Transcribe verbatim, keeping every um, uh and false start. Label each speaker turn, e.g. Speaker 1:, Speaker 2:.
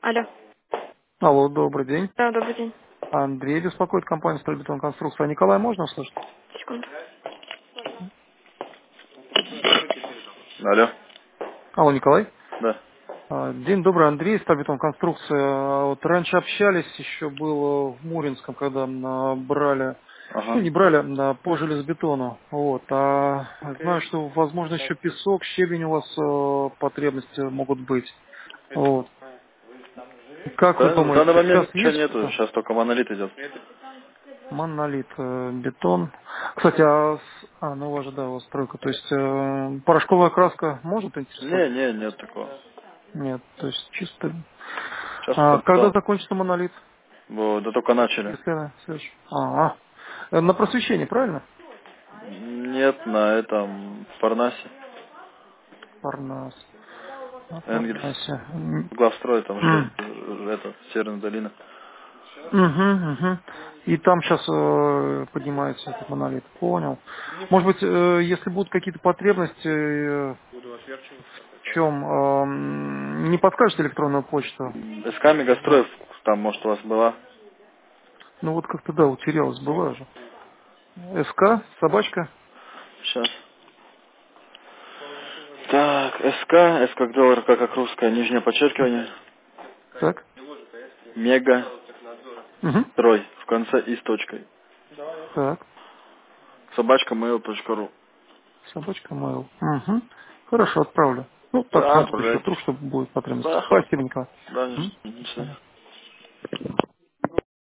Speaker 1: Алло.
Speaker 2: Алло, добрый день.
Speaker 1: Да, добрый день.
Speaker 2: Андрей беспокоит компания «Стройбетон Конструкция». А Николай можно услышать?
Speaker 1: Секунду.
Speaker 3: Алло.
Speaker 2: Алло, Николай.
Speaker 3: Да.
Speaker 2: А, День добрый, Андрей, «Стройбетон Конструкция». А Вот раньше общались, еще было в Муринском, когда а, брали, ну
Speaker 3: Ага.
Speaker 2: не брали, а, по железобетону. Вот. А знаю, что, возможно, еще песок, щебень у вас э, потребности могут быть. Вот. Как вы
Speaker 3: Да, в данный
Speaker 2: думаете,
Speaker 3: момент
Speaker 2: сейчас
Speaker 3: ничего
Speaker 2: есть
Speaker 3: нету,
Speaker 2: что-то?
Speaker 3: сейчас только монолит идет.
Speaker 2: Монолит, э, бетон. Кстати, а, с- а, ну у вас же, да, у вас стройка. То есть э, порошковая краска может интересовать?
Speaker 3: Не, не, нет такого.
Speaker 2: Нет, то есть чисто.
Speaker 3: Сейчас
Speaker 2: А,
Speaker 3: только,
Speaker 2: когда
Speaker 3: да,
Speaker 2: закончится монолит?
Speaker 3: Во, да только начали.
Speaker 2: Если она следующая? А, а. Э, На просвещение, правильно?
Speaker 3: Нет, на этом Парнасе.
Speaker 2: Парнас. На
Speaker 3: Энгельс.
Speaker 2: Парнасе. М,
Speaker 3: Главстрой, там же,
Speaker 2: м.
Speaker 3: э, это, Северная долина.
Speaker 2: Мгм, мгм. И там сейчас поднимается этот монолит. Понял. Может быть, э, если будут какие-то потребности, э, в чем, не подскажете электронную почту?
Speaker 3: СК Мегастроев, там, может, у вас была.
Speaker 2: Ну вот как-то, да, утерялась, была же. СК, собачка.
Speaker 3: Сейчас. Так, СК, С как доллар, К как русское, нижнее подчеркивание.
Speaker 2: Так.
Speaker 3: Мега,
Speaker 2: Угу.
Speaker 3: строй, в конце и с точкой.
Speaker 2: Так.
Speaker 3: Собачка mail точка ру.
Speaker 2: Собачка mail. Угу. Хорошо, отправлю. Ну, так,
Speaker 3: Да,
Speaker 2: на случай,
Speaker 3: отправляйте.
Speaker 2: вдруг, что будет потребность.
Speaker 3: Да, хорошо.
Speaker 2: Спасибо, Николай.
Speaker 3: Да, не,
Speaker 2: М?
Speaker 3: не,
Speaker 2: До
Speaker 3: не,
Speaker 2: свидания.